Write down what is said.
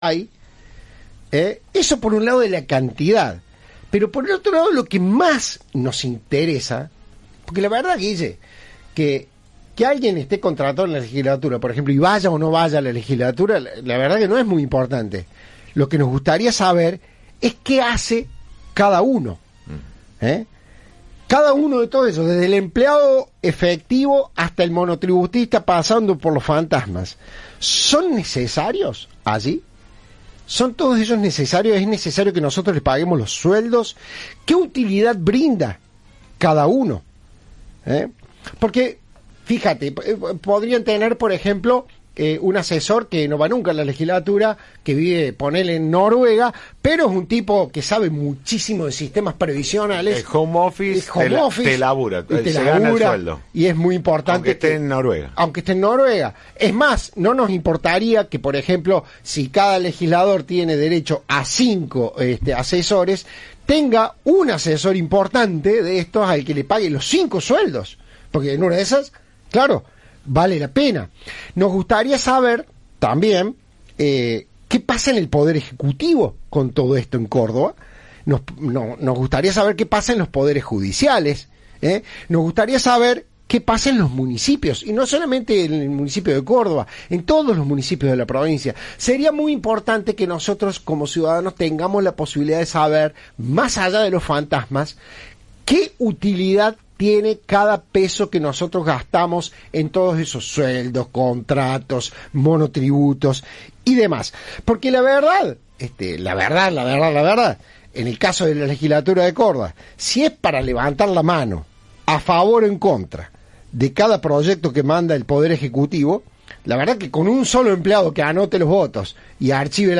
hay. Eso por un lado de la cantidad. Pero por el otro lado, lo que más nos interesa, porque la verdad, Guille, que alguien esté contratado en la legislatura, por ejemplo, y vaya o no vaya a la legislatura, la verdad que no es muy importante. Lo que nos gustaría saber es qué hace cada uno. Cada uno de todos esos, desde el empleado efectivo hasta el monotributista, pasando por los fantasmas, ¿son necesarios allí? ¿Son todos ellos necesarios? ¿Es necesario que nosotros les paguemos los sueldos? ¿Qué utilidad brinda cada uno? Porque, fíjate, podrían tener, por ejemplo, un asesor que no va nunca a la legislatura, que vive, ponele, en Noruega, pero es un tipo que sabe muchísimo de sistemas previsionales. El home office, te labura, se gana el sueldo. Y es muy importante. Aunque esté en Noruega. Aunque esté en Noruega. Es más, no nos importaría que, por ejemplo, si cada legislador tiene derecho a 5 asesores, tenga un asesor importante de estos al que le pague los 5 sueldos. Porque en una de esas, claro, vale la pena. Nos gustaría saber también qué pasa en el Poder Ejecutivo con todo esto en Córdoba. Nos gustaría saber qué pasa en los poderes judiciales. Nos gustaría saber qué pasa en los municipios, y no solamente en el municipio de Córdoba, en todos los municipios de la provincia. Sería muy importante que nosotros como ciudadanos tengamos la posibilidad de saber, más allá de los fantasmas, qué utilidad tiene cada peso que nosotros gastamos en todos esos sueldos, contratos, monotributos y demás. Porque la verdad, la verdad, en el caso de la legislatura de Córdoba, si es para levantar la mano a favor o en contra de cada proyecto que manda el Poder Ejecutivo, la verdad que con un solo empleado que anote los votos y archive